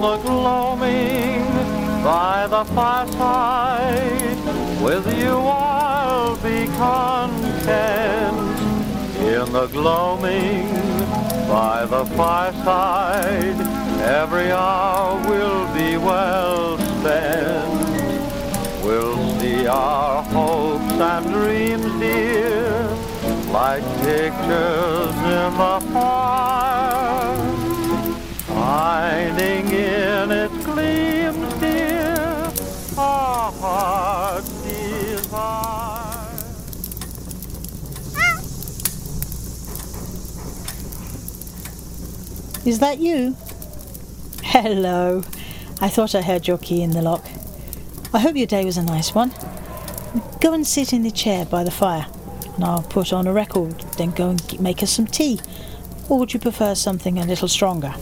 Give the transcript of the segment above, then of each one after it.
the gloaming by the fireside, with you I'll be content. In the gloaming by the fireside, every hour will be well spent. We'll see our hopes and dreams, dear, like pictures in the fire, finding in its gleams, dear, our heart's desire. Is that you? Hello. I thought I heard your key in the lock. I hope your day was a nice one. Go and sit in the chair by the fire, and I'll put on a record, then go and make us some tea. Or would you prefer something a little stronger?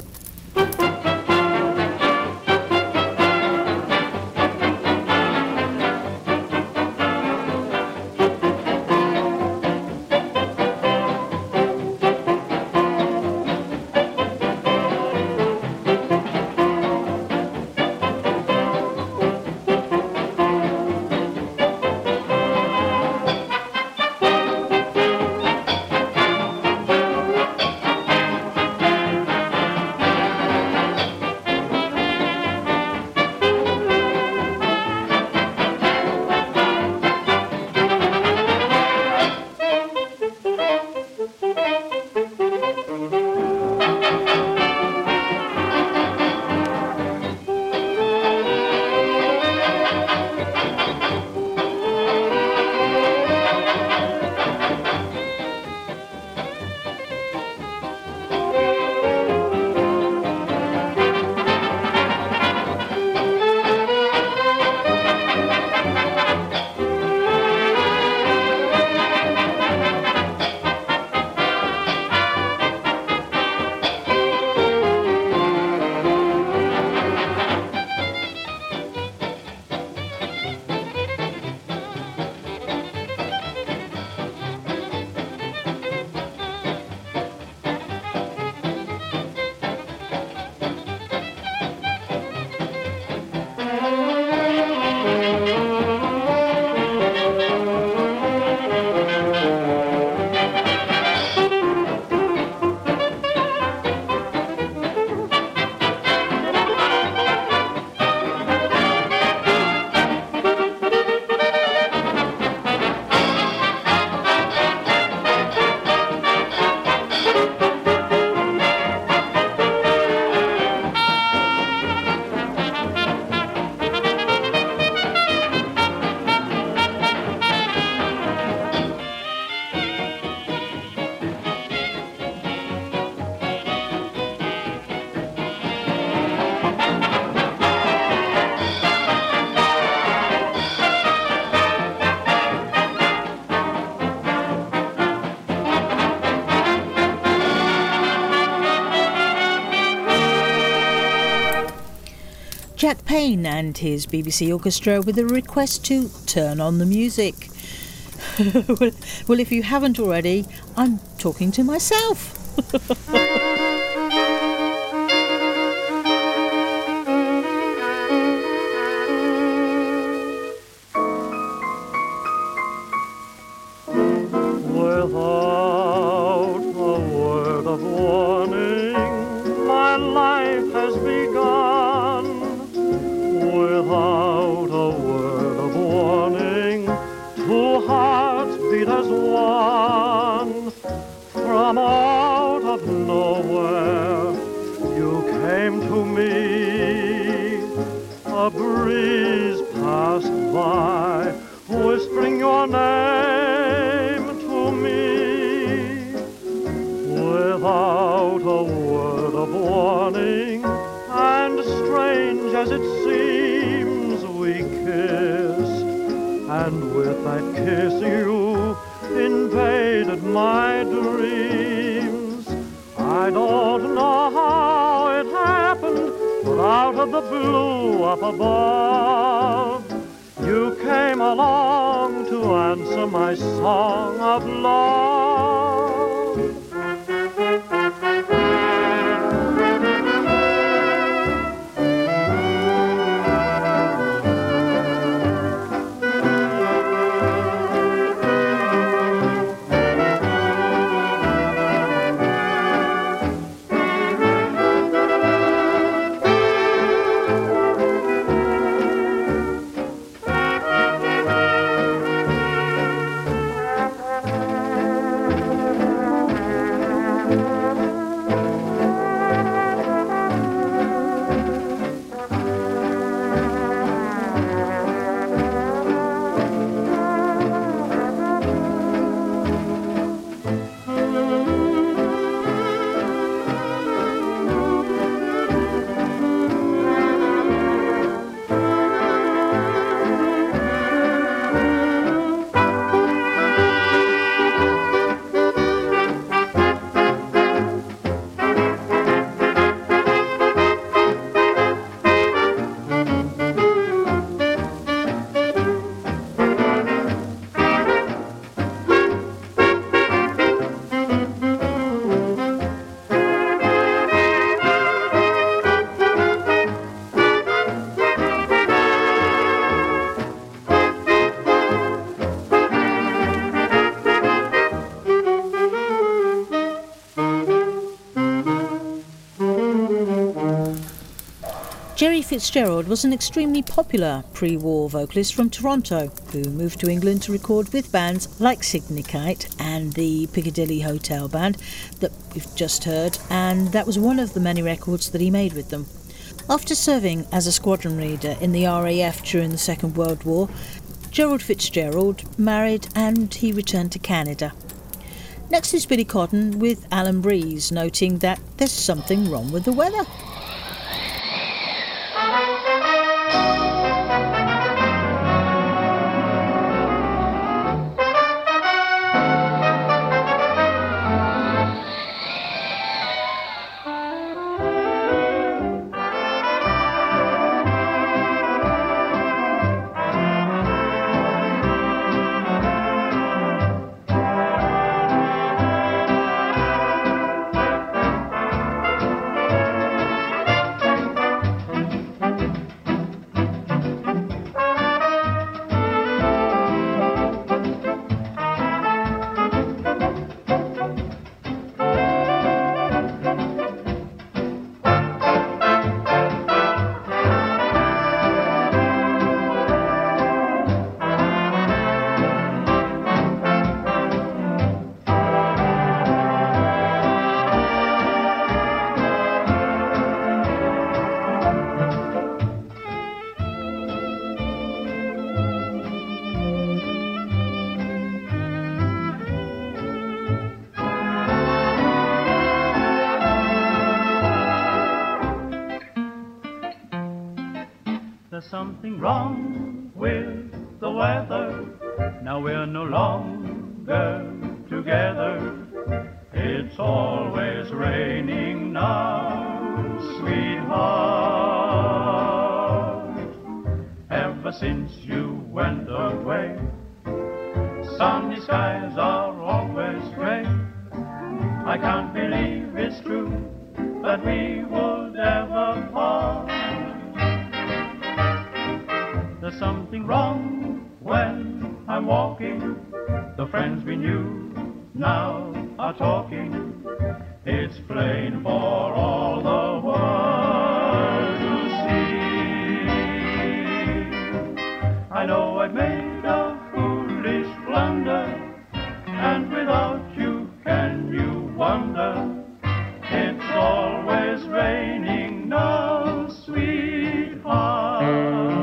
Jack Payne and his BBC Orchestra with a request to turn on the music. Well, if you haven't already, I'm talking to myself. Without a word of warning, my life has begun. Without a word of warning, two hearts beat as one. From out of nowhere, you came to me. A breeze passed by, whispering your name to me. Without a word of warning, and strange as it seems, we kissed. And with that kiss you invaded my dreams. I don't know how it happened, but out of the blue up above, you came along to answer my song of love. Fitzgerald was an extremely popular pre-war vocalist from Toronto who moved to England to record with bands like Signicite and the Piccadilly Hotel Band that we've just heard, and that was one of the many records that he made with them. After serving as a squadron leader in the RAF during the Second World War, Gerald Fitzgerald married and he returned to Canada. Next is Billy Cotton with Alan Breeze, noting that there's something wrong with the weather. There's something wrong with the weather. Now we're no longer together. It's always raining now, sweetheart. Ever since you went away, sunny skies are always gray. I can't believe it's true that we would ever part. There's something wrong when I'm walking. The friends we knew now are talking. It's plain for all the world to see. I know I've made a foolish blunder, and without you, can you wonder? It's always raining now, sweetheart.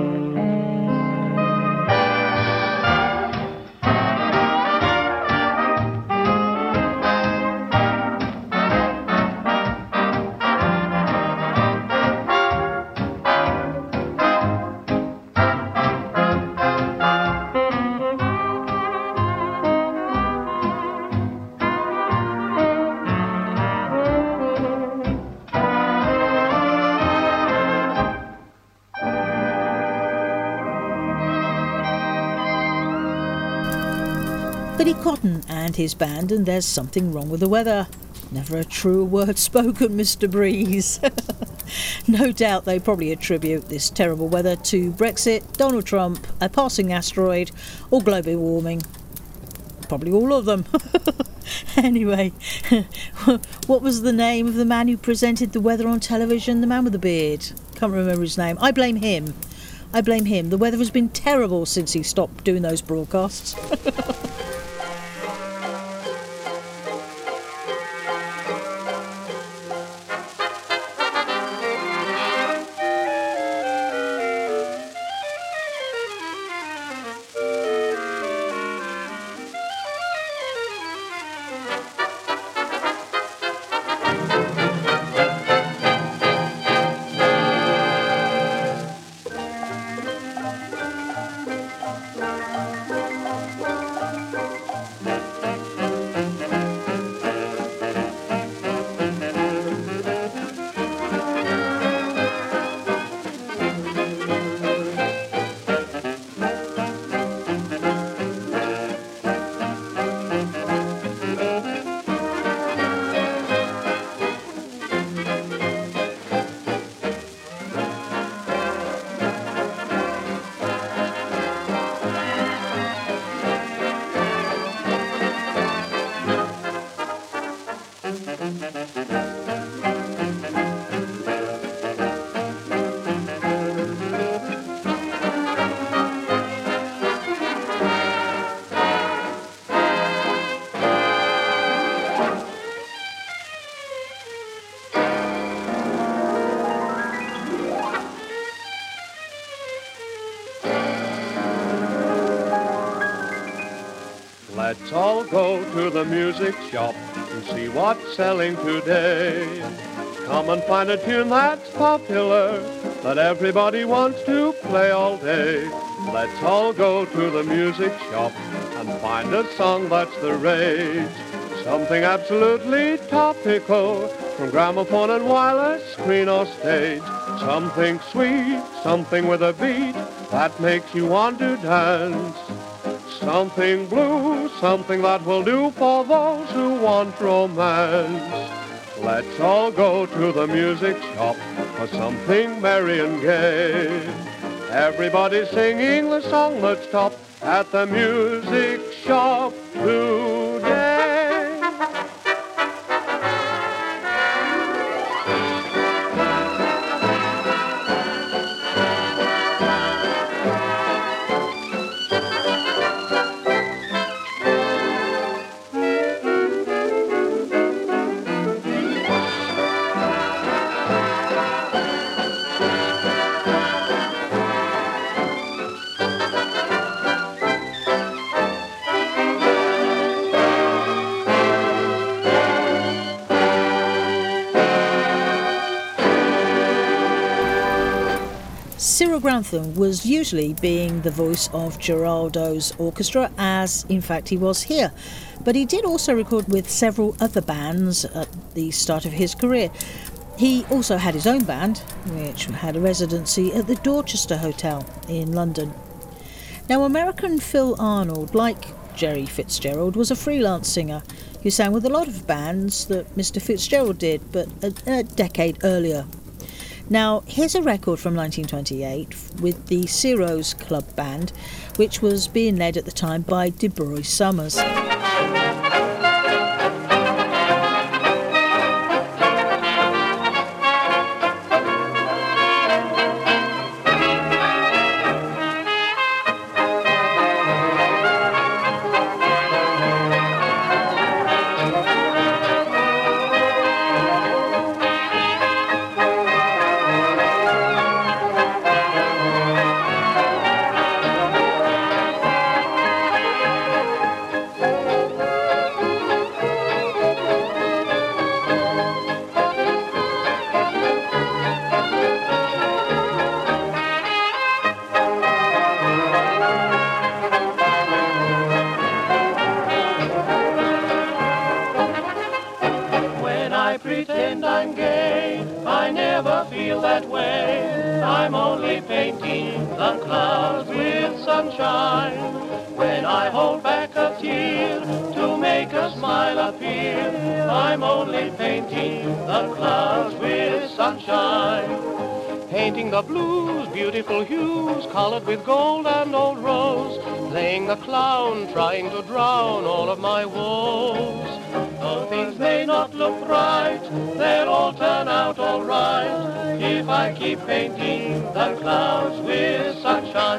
Billy Cotton and his band, and there's something wrong with the weather. Never a truer word spoken, Mr. Breeze. No doubt they probably attribute this terrible weather to Brexit, Donald Trump, a passing asteroid, or global warming. Probably all of them. Anyway, what was the name of the man who presented the weather on television? The man with the beard. Can't remember his name. I blame him. The weather has been terrible since he stopped doing those broadcasts. Let's all go to the music shop and see what's selling today. Come and find a tune that's popular, that everybody wants to play all day. Let's all go to the music shop and find a song that's the rage. Something absolutely topical, from gramophone and wireless, screen or stage. Something sweet, something with a beat, that makes you want to dance. Something blue, something that will do for those who want romance. Let's all go to the music shop for something merry and gay. Everybody's singing the song that's top at the music shop today. Cyril Grantham was usually being the voice of Geraldo's orchestra, as in fact he was here. But he did also record with several other bands at the start of his career. He also had his own band, which had a residency at the Dorchester Hotel in London. Now, American Phil Arnold, like Jerry Fitzgerald, was a freelance singer who sang with a lot of bands that Mr. Fitzgerald did, but a decade earlier. Now, here's a record from 1928 with the Ciro's Club Band, which was being led at the time by DeBroy Summers. Pretend I'm gay, I never feel that way. I'm only painting the clouds with sunshine. When I hold back a tear to make a smile appear, I'm only painting the clouds with sunshine. Painting the blues, beautiful hues, colored with gold and old rose. Playing the clown, trying to drown all of my woes. Though things may not look right, they'll all turn out all right if I keep painting the clouds with sunshine.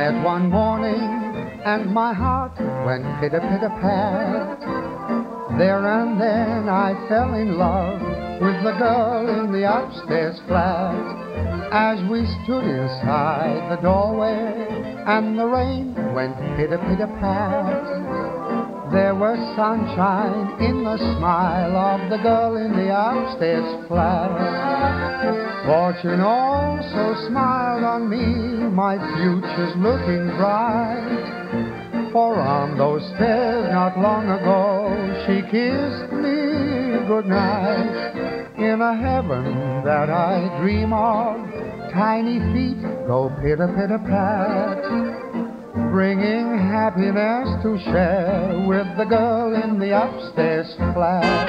met one morning and my heart went pitter-pitter-pat. There and then I fell in love with the girl in the upstairs flat. As we stood inside the doorway and the rain went pitter-pitter-pat, there was sunshine in the smile of the girl in the upstairs flat. Fortune also smiled on me, my future's looking bright. For on those stairs not long ago she kissed me goodnight. In a heaven that I dream of, tiny feet go pitter-pitter-pat, bringing happiness to share with the girl in the upstairs flat.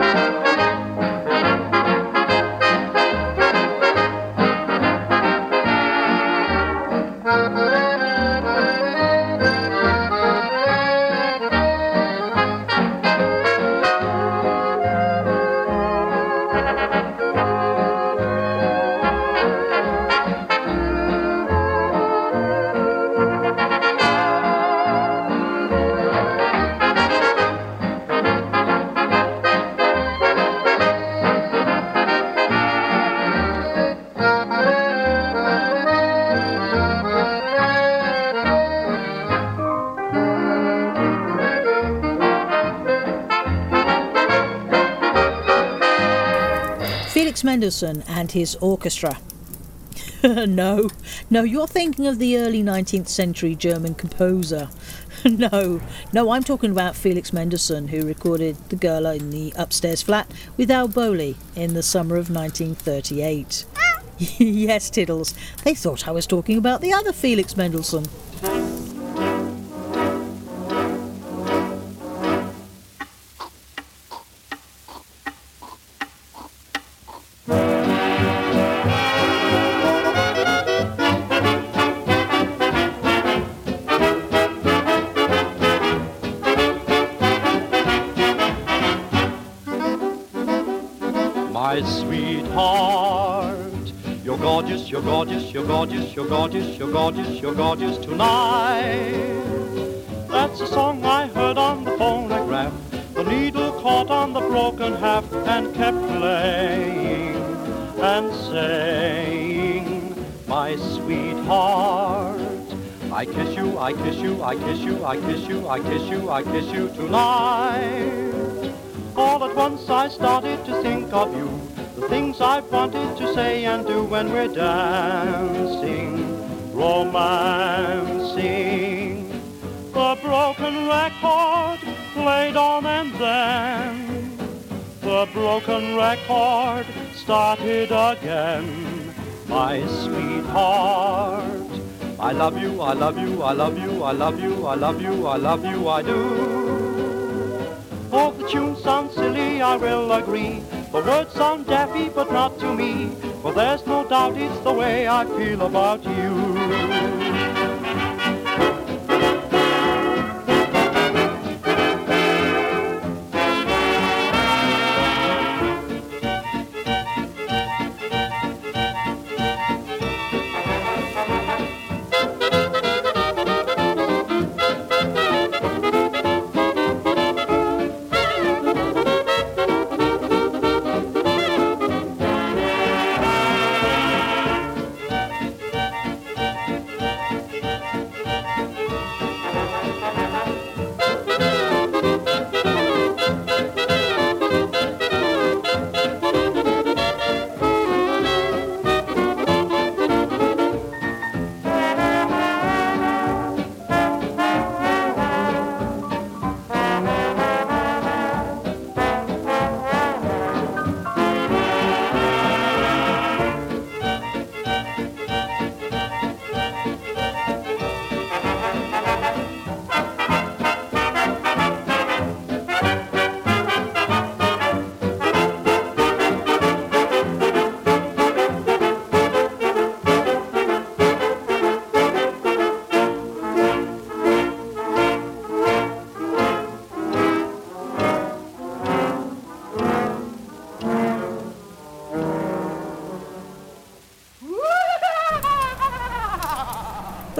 Felix Mendelssohn and his orchestra. No, you're thinking of the early 19th century German composer. No, I'm talking about Felix Mendelssohn, who recorded The Girl in the Upstairs Flat with Al Bowley in the summer of 1938. Yes, Tiddles, they thought I was talking about the other Felix Mendelssohn. My sweetheart, you're gorgeous, you're gorgeous, you're gorgeous, you're gorgeous, you're gorgeous, you're gorgeous tonight. That's a song I heard on the phonograph. The needle caught on the broken half and kept playing and saying, my sweetheart, I kiss you, I kiss you, I kiss you, I kiss you, I kiss you, I kiss you tonight. All at once I started to think of you, the things I've wanted to say and do when we're dancing, romancing. The broken record played on and then the broken record started again. My sweetheart, I love you, I love you, I love you, I love you, I love you, I love you, I do. Oh, the tune sounds silly, I will agree. The words sound daffy, but not to me. For there's no doubt it's the way I feel about you.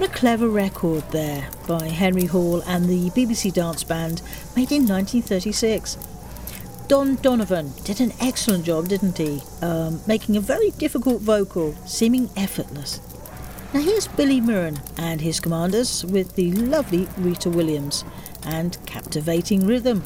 What a clever record there by Henry Hall and the BBC Dance Band, made in 1936. Don Donovan did an excellent job, didn't he? Making a very difficult vocal, seeming effortless. Now here's Billy Mirren and his Commanders with the lovely Rita Williams and Captivating Rhythm.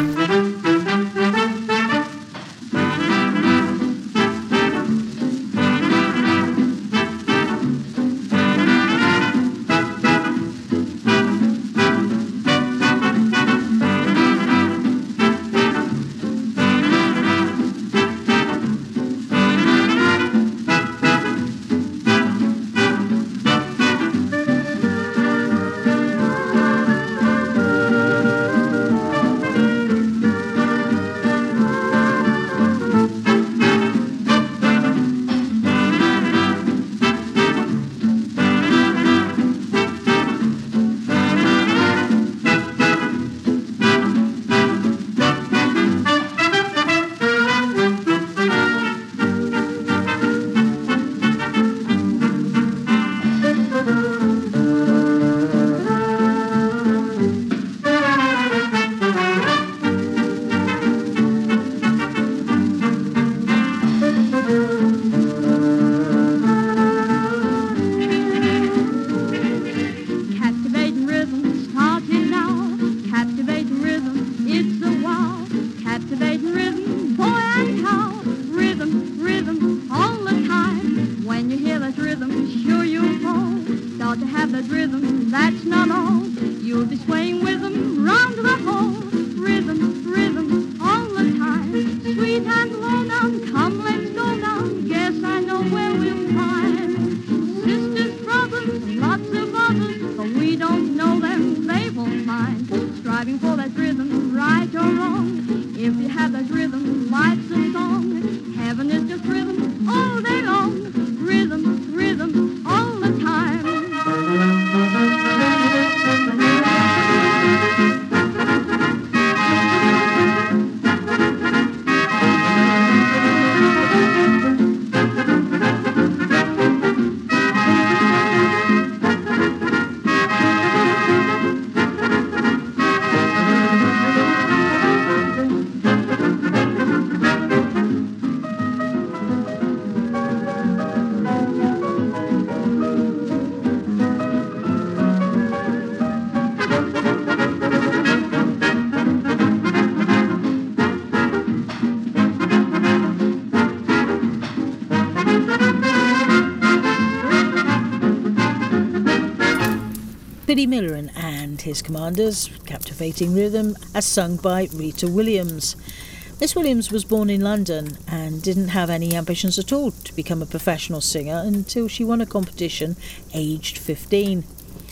Billy Mirren and his Commanders, Captivating Rhythm, as sung by Rita Williams. Miss Williams was born in London and didn't have any ambitions at all to become a professional singer until she won a competition aged 15.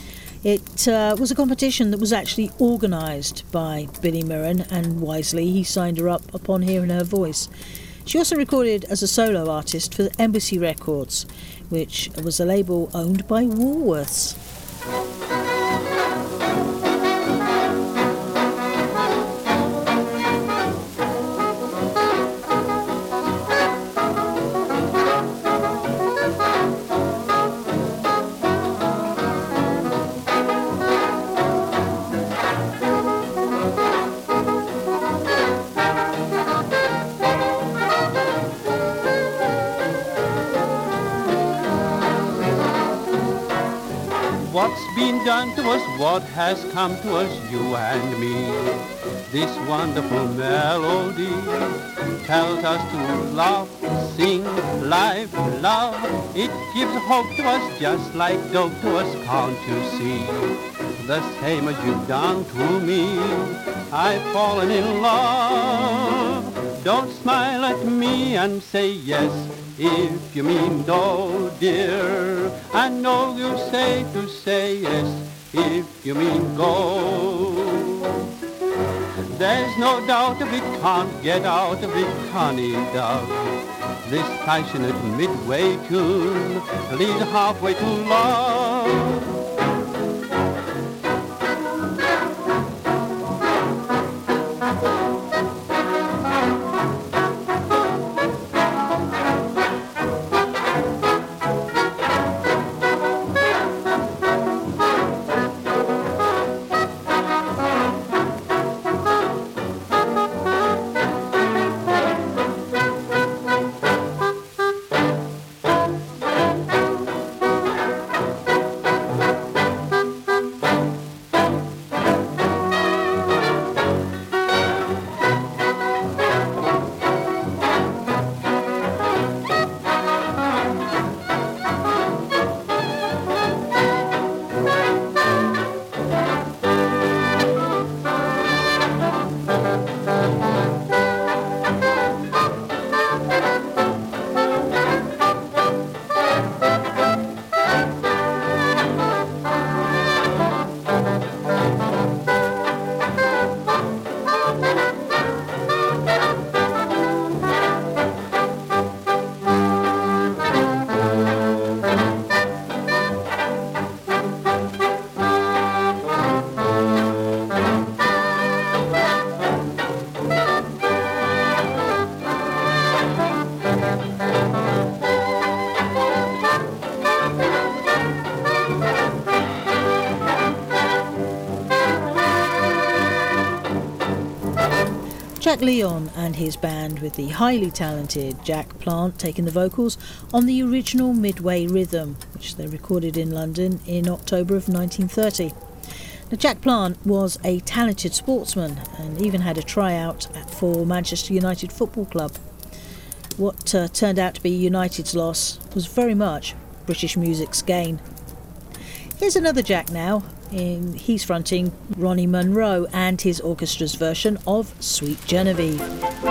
It was a competition that was actually organised by Billy Mirren, and wisely he signed her up upon hearing her voice. She also recorded as a solo artist for Embassy Records, which was a label owned by Woolworths. What's been done to us, what has come to us, you and me? This wonderful melody tells us to love, sing, life, love. It gives hope to us just like dope to us, can't you see? The same as you've done to me, I've fallen in love. Don't smile at me and say yes if you mean no, dear. I know you say to say yes if you mean go. There's no doubt of it, can't get out of it, honey dove. This passionate midway tune leads halfway to love. Jack Leon and his band, with the highly talented Jack Plant taking the vocals on the original Midway Rhythm, which they recorded in London in October of 1930. Now, Jack Plant was a talented sportsman and even had a tryout for Manchester United Football Club. What turned out to be United's loss was very much British music's gain. Here's another Jack now. He's fronting Ronnie Monroe and his orchestra's version of Sweet Genevieve.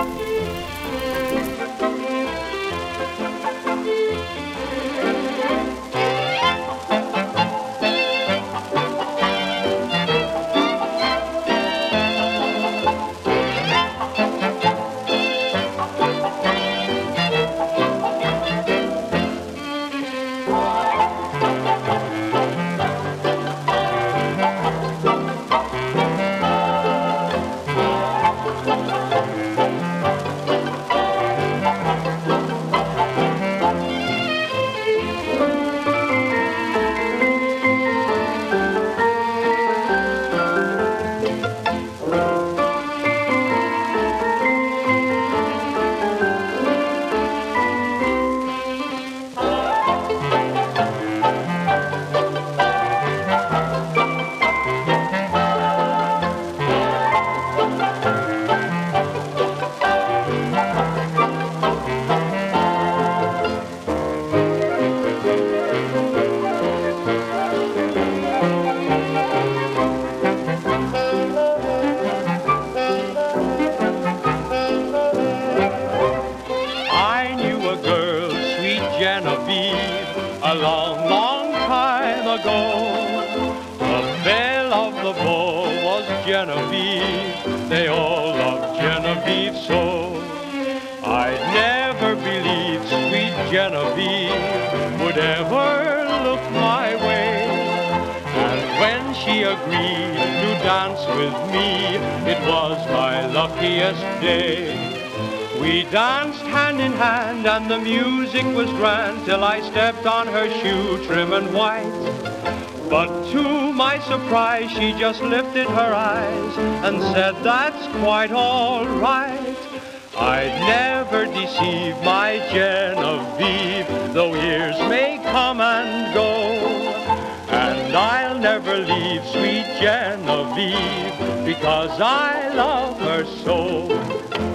Genevieve, they all love Genevieve so. I'd never believed sweet Genevieve would ever look my way. And when she agreed to dance with me, it was my luckiest day. We danced hand in hand and the music was grand till I stepped on her shoe trim and white. But to my surprise, she just lifted her eyes and said, that's quite all right. I'd never deceive my Genevieve, though years may come and go. And I'll never leave sweet Genevieve, because I love her so.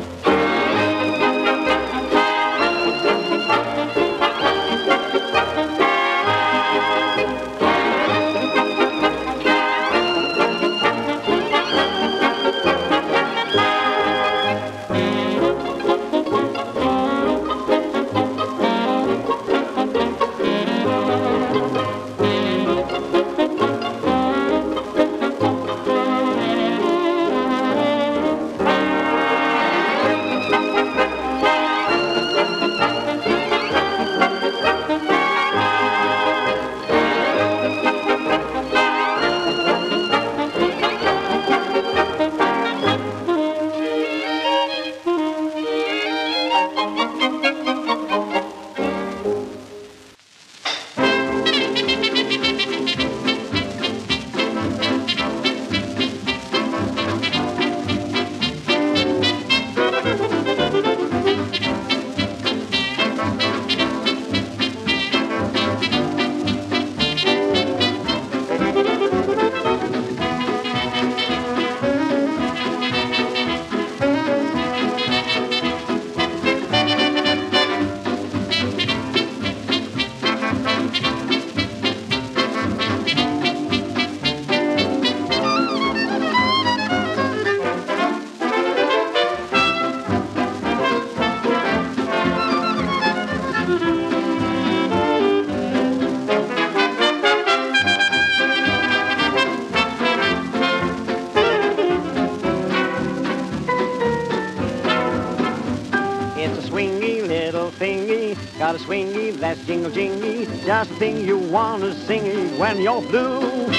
Got a swingy that's jingle jingy, just the thing you want to sing when you're blue.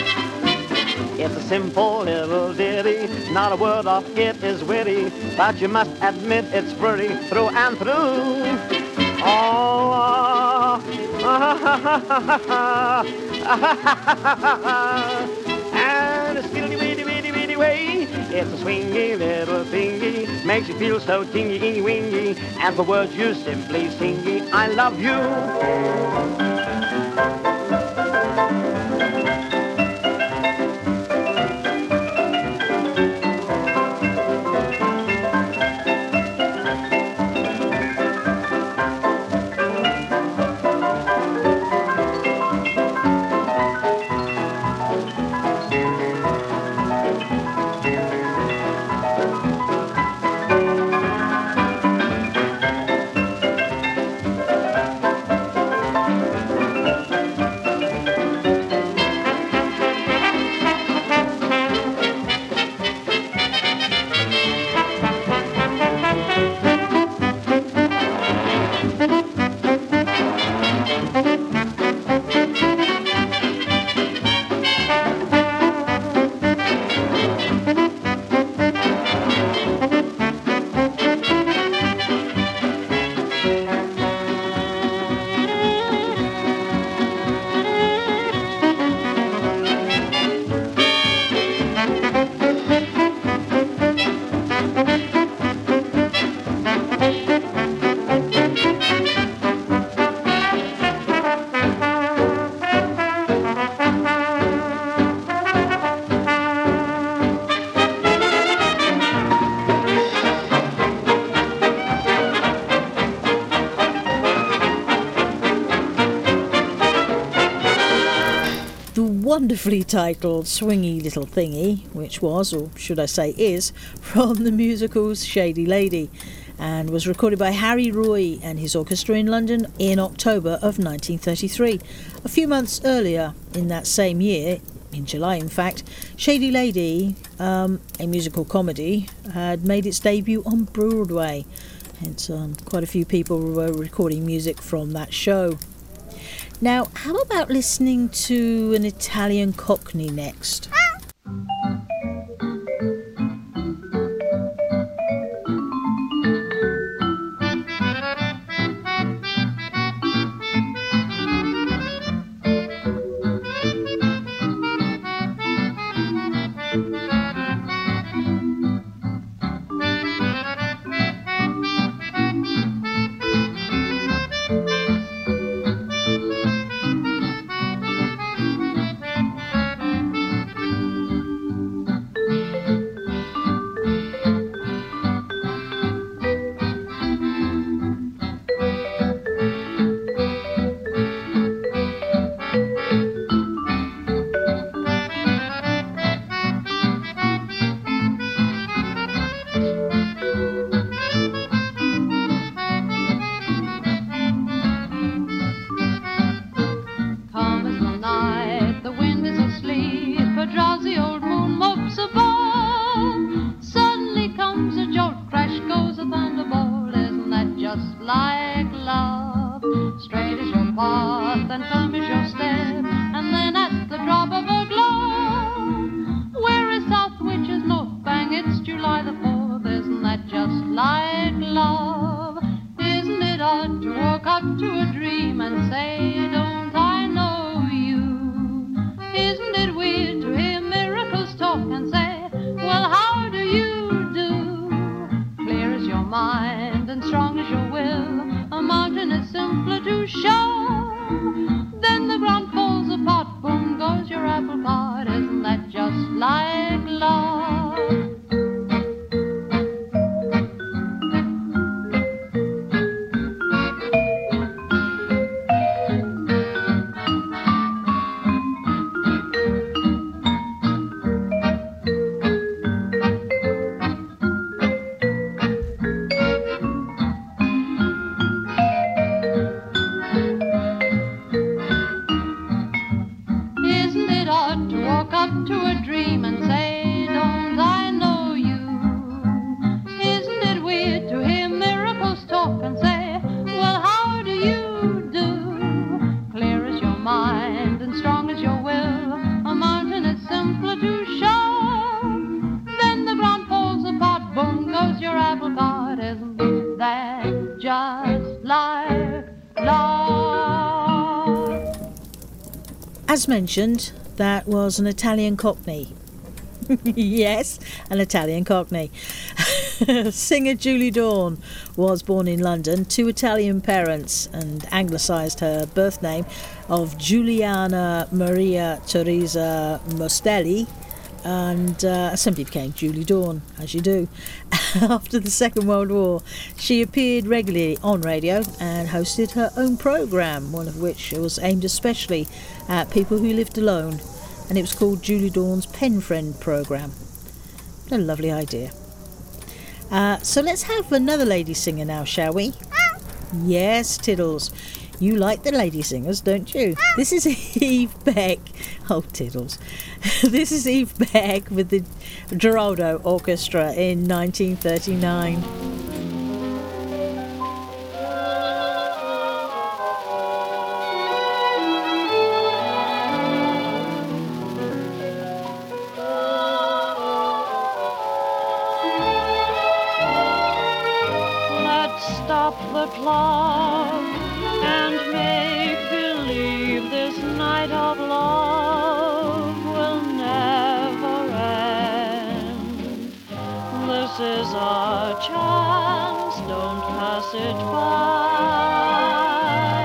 It's a simple little ditty, not a word of it is witty, but you must admit it's pretty through and through. Oh, and a skitty weedy weedy weedy way. It's a swingy little thingy, makes you feel so tingy-wingy, and for words you simply sing, I love you. Wonderfully titled Swingy Little Thingy, which was, or should I say is, from the musicals Shady Lady, and was recorded by Harry Roy and his orchestra in London in October of 1933. A few months earlier in that same year, in July in fact, Shady Lady, a musical comedy, had made its debut on Broadway, hence quite a few people were recording music from that show. Now, how about listening to an Italian Cockney next? As mentioned, that was an Italian Cockney. Yes, an Italian Cockney. Singer Julie Dawn was born in London to Italian parents and anglicised her birth name of Giuliana Maria Teresa Mostelli, and simply became Julie Dawn, as you do. After the Second World War, she appeared regularly on radio and hosted her own programme, one of which was aimed especially at people who lived alone, and it was called Julie Dawn's Pen Friend programme. What a lovely idea. So let's have another lady singer now, shall we? Yes, Tiddles. You like the lady singers, don't you? This is Eve Beck. Oh, Tiddles. This is Eve Beck with the Geraldo Orchestra in 1939. Let's stop the clock and make believe this night of love will never end. This is our chance, don't pass it by.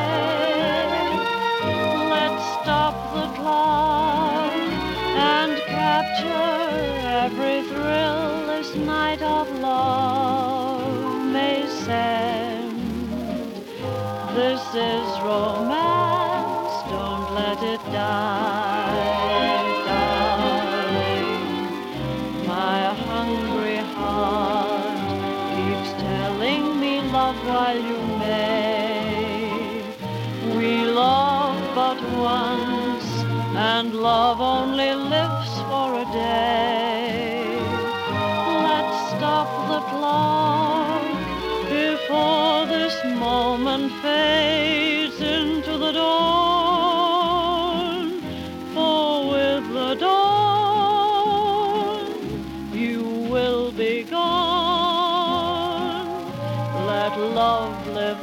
Let's stop the clock and capture every thrill this night of love may send. This is romance, don't let it die, darling. My hungry heart keeps telling me love while you may. We love but once, and love only lives for a day. Let's stop the clock before this moment fades into the dawn. For with the dawn you will be gone. Let love live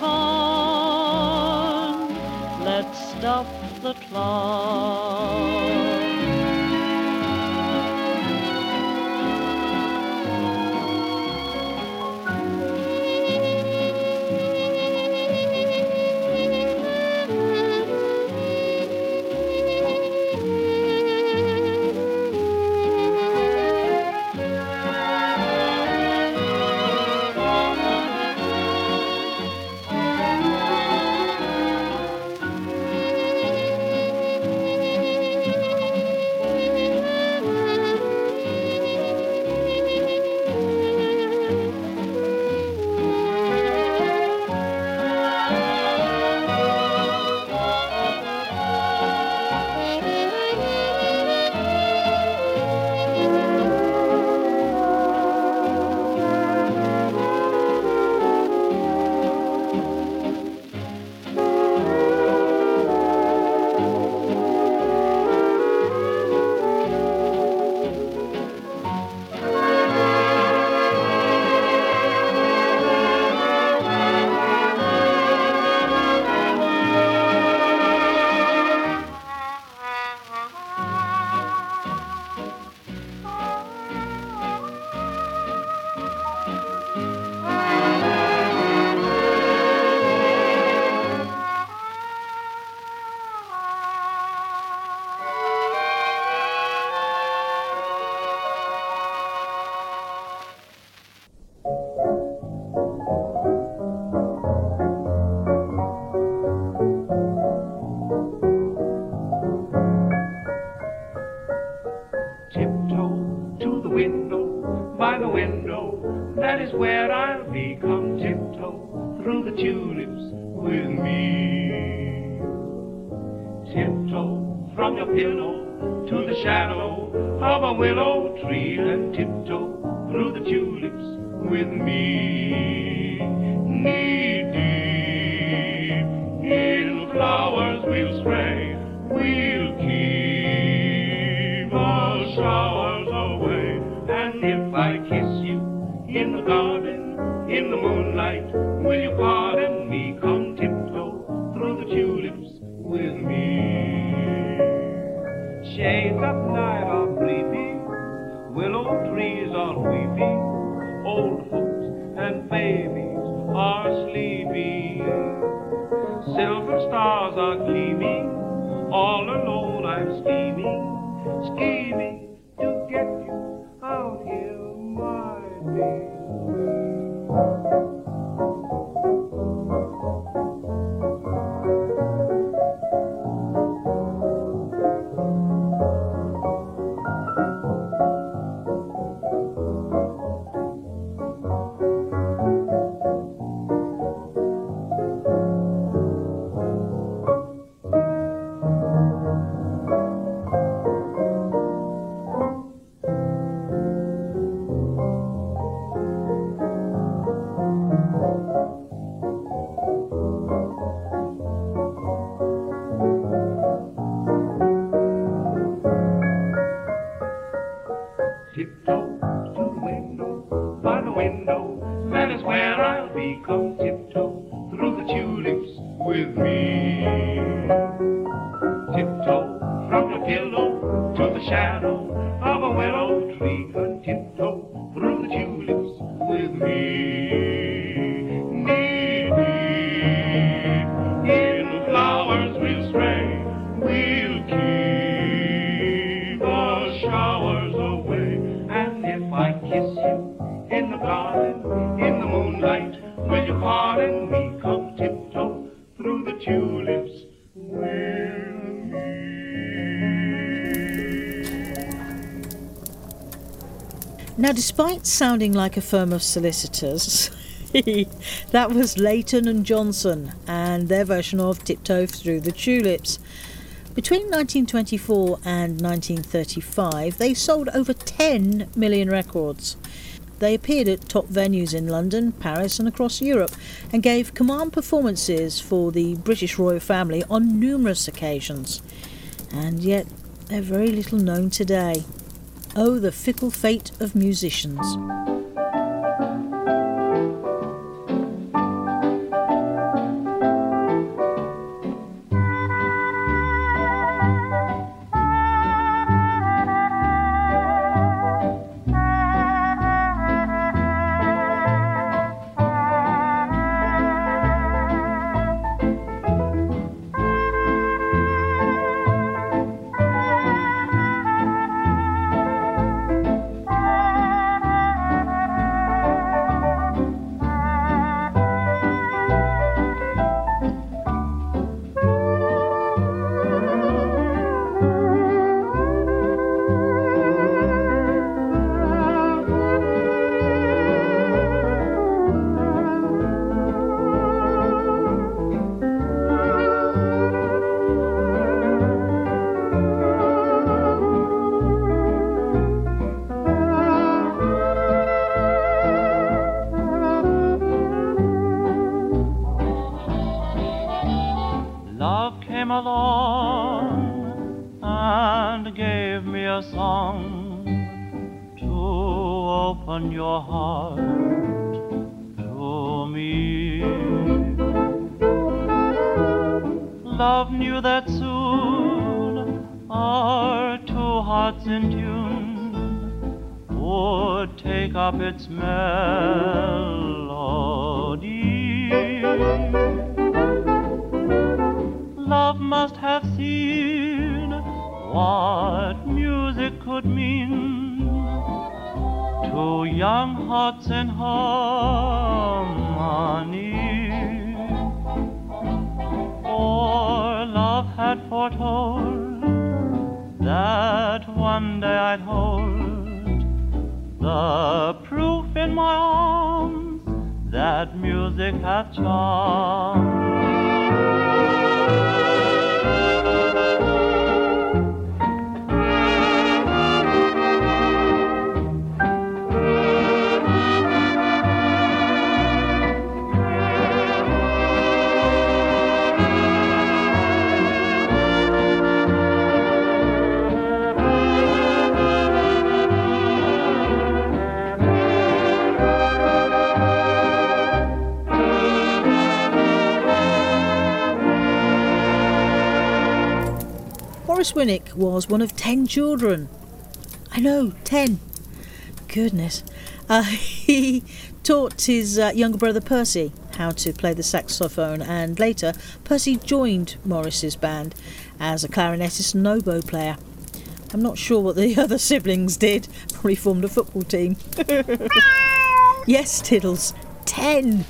on. Let's stop the clock. Shades of night are creeping, willow trees are weeping, old different stars are gleaming. All alone I'm scheming to get you out here, my dear. Tiptoe to the window, by the window, that is where I'll be. Come tiptoe through the tulips with me. Tiptoe from the pillow to the shadow of a willow tree. Come tiptoe through the tulips with me. Deep, deep in the flowers we'll stray, we'll keep the showers away. If I kiss you in the garden, in the moonlight, will you pardon me? Come tiptoe through the tulips with me. Now, despite sounding like a firm of solicitors, that was Layton and Johnson and their version of Tiptoe Through the Tulips. Between 1924 and 1935, they sold over 10 million records. They appeared at top venues in London, Paris and across Europe and gave command performances for the British royal family on numerous occasions. And yet they're very little known today. Oh, the fickle fate of musicians. Along and gave me a song to open your heart to me. Love knew that soon our two hearts in tune would take up its melody. Love must have seen what music could mean to young hearts in harmony. For love had foretold that one day I'd hold the proof in my arms that music hath charm. Horace Winnick was one of 10 children. I know, 10. Goodness. He taught his younger brother Percy how to play the saxophone, and later Percy joined Morris's band as a clarinetist and oboe player. I'm not sure what the other siblings did. Probably formed a football team. Yes, Tiddles. 10.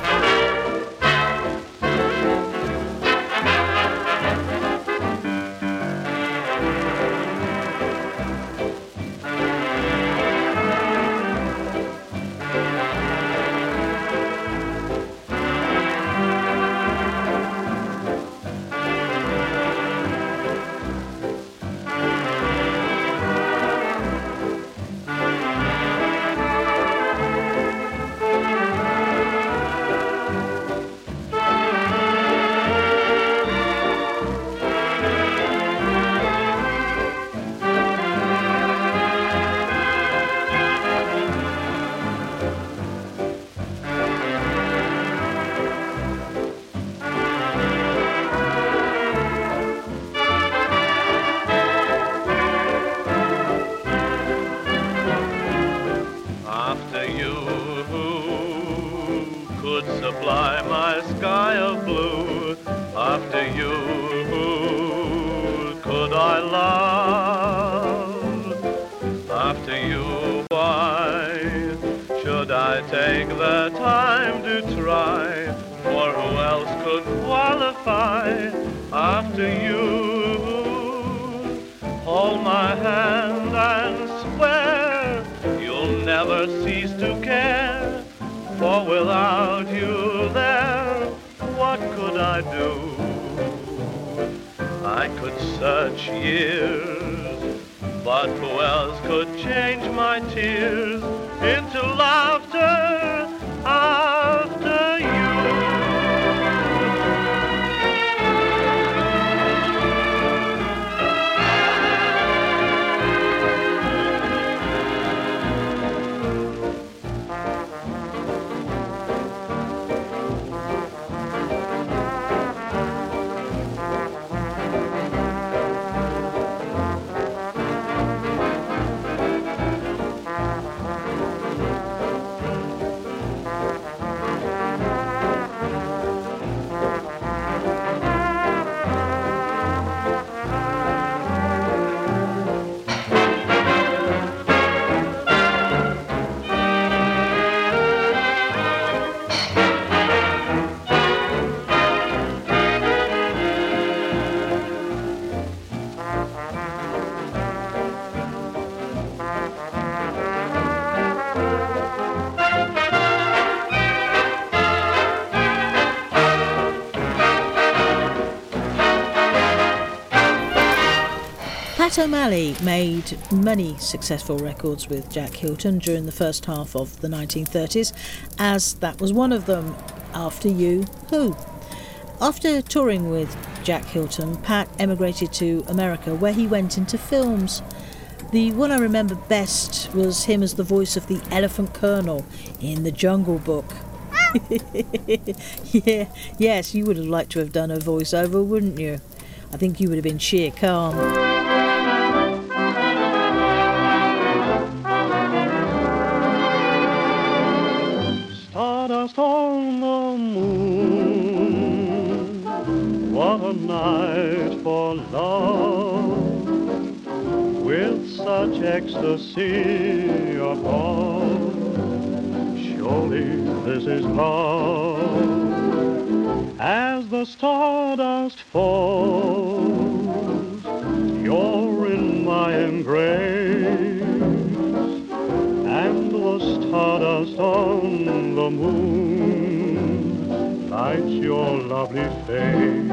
Supply my sky of blue. After you, who could I love? After you, why should I take the time to try? For who else could qualify? After you, hold my hand and swear you'll never cease to care. For without you there, what could I do? I could search years, but who else could change my tears into laughter after you? Pat O'Malley made many successful records with Jack Hilton during the first half of the 1930s, as that was one of them, After You, Who. After touring with Jack Hilton, Pat emigrated to America, where he went into films. The one I remember best was him as the voice of the Elephant Colonel in The Jungle Book. Yes, you would have liked to have done a voiceover, wouldn't you? I think you would have been Shere Khan. Stardust on the moon, what a night for love, with such ecstasy above. Surely this is love. As the stardust falls, you're in my embrace, and the stardust on the moon lights your lovely face.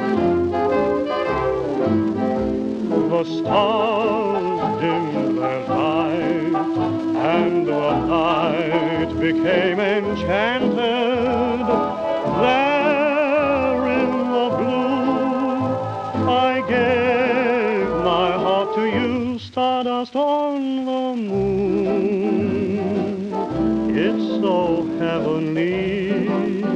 The stars dimmed their light, and the night became enchanted. There in the blue, I gave my heart to you, stardust on the moon. It's so heavenly.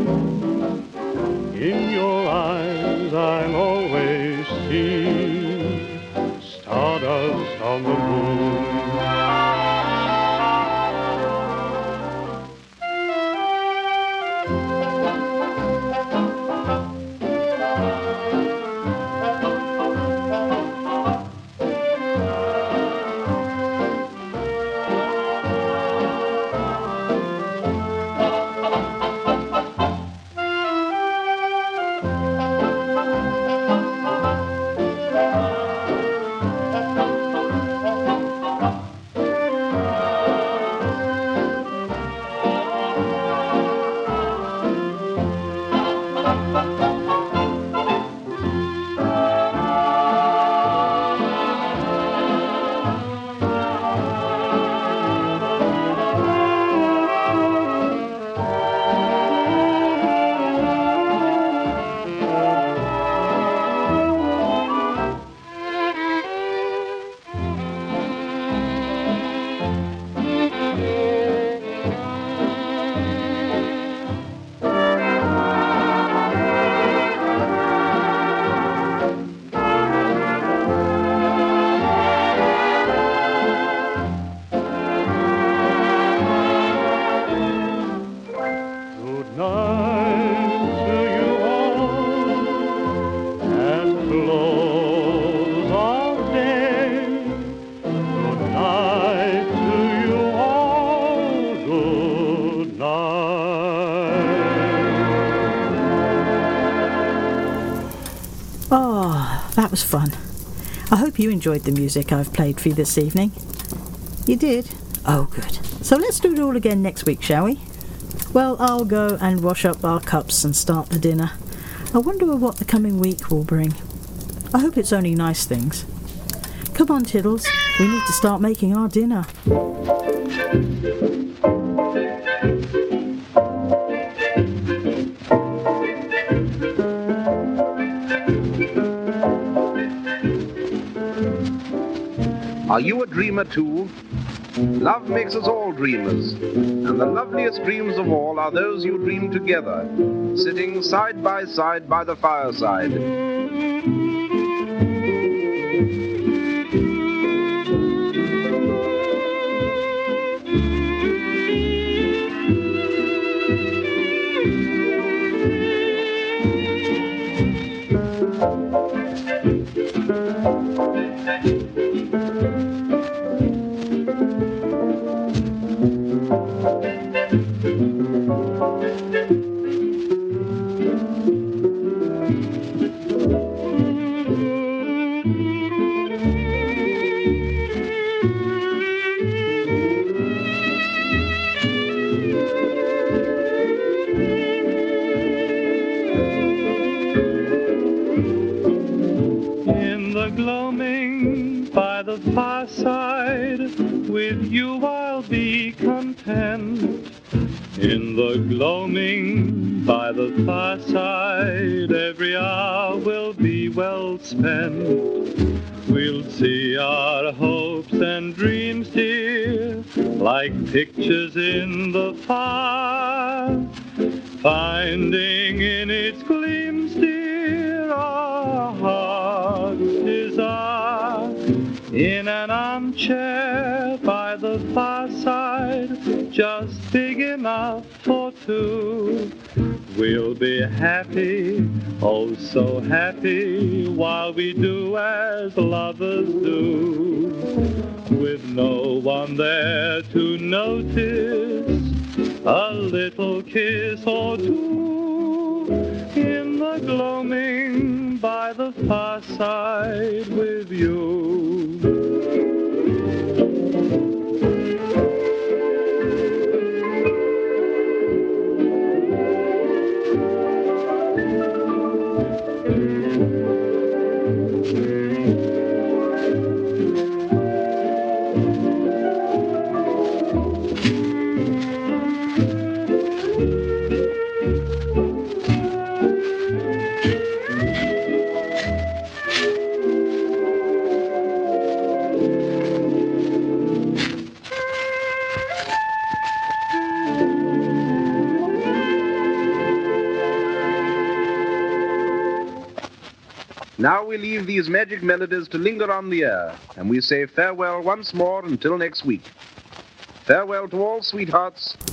In your eyes I'm always seeing stardust on the moon. That was fun. I hope you enjoyed the music I've played for you this evening. You did? Oh, good. So let's do it all again next week, shall we? Well, I'll go and wash up our cups and start the dinner. I wonder what the coming week will bring. I hope it's only nice things. Come on, Tiddles. We need to start making our dinner. Are you a dreamer too? Love makes us all dreamers, and the loveliest dreams of all are those you dream together, sitting side by the fireside. Gloaming by the fireside, with you I'll be content. In the gloaming by the fireside, every hour will be well spent. We'll see our hopes and dreams, dear, like pictures in the fire, finding in its gleams, dear, our heart's desire. In an armchair by the fireside, just big enough for two, we'll be happy, oh so happy, while we do as lovers do, with no one there to notice a little kiss or two. In the gloaming by the fireside with you. Now we leave these magic melodies to linger on the air, and we say farewell once more until next week. Farewell to all sweethearts,